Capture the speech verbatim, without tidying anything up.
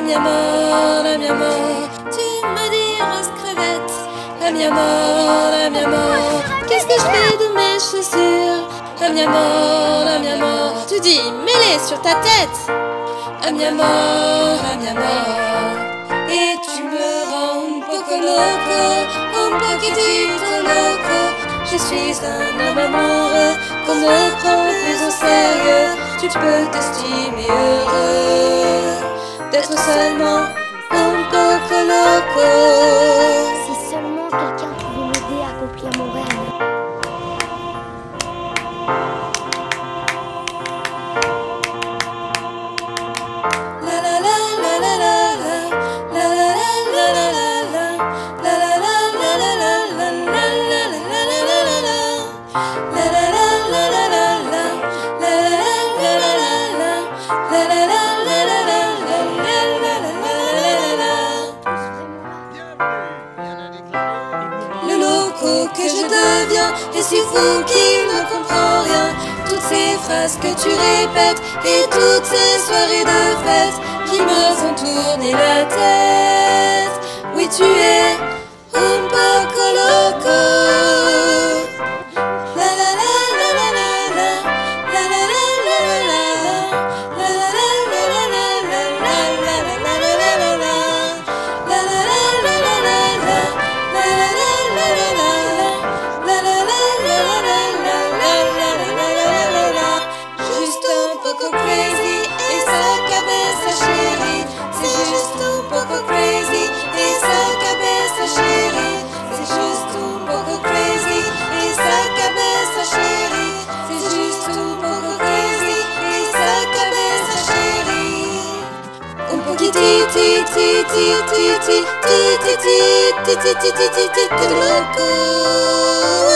mi amor, la mi amor. Tu me dis rose crevette. La mi amor, la mi amor. Qu'est-ce que je fais de mes chaussures? La mi amor, la mi amor. Tu dis mets-les sur ta tête. La mi amor, la mi amor. Et tu me rends un poco loco, un poquitito loco. Je suis un homme amoureux qu'on ne prend plus au sérieux. Tu peux t'estimer heureux d'être seulement un poco loco. Si seulement quelqu'un pouvait m'aider à accomplir mon rêve. Le loco que je deviens est si fou qu'il ne comprend rien. Toutes ces phrases que tu répètes et toutes ces soirées de fête qui me font tourner la tête. Oui, tu es un poco loco. La la la la la la la. La la la la la la. La la la la la la la. La la la la la la la. La la la la la la la. La la la la la la. La la la la la la. La la la la la la. Juste un poco crazy et sa cabeza chérie. C'est juste un poco crazy et sa cabeza chérie. C'est juste un poco crazy et sa cabeza chérie. C'est juste un poco crazy et sa cabeza chérie. Un poquitito loco.